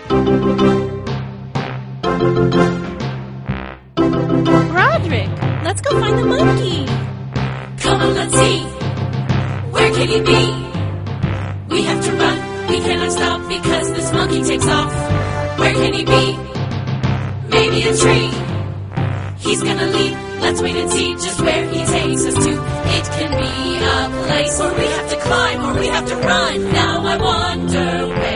Broderick, let's go find the monkey. Come on, let's see. Where can he be? We have to run, we cannot stop because this monkey takes off. Where can he be? Maybe a tree. He's gonna leap, let's wait and see just where he takes us to. It can be a place where we have to climb or we have to run. Now I wonder where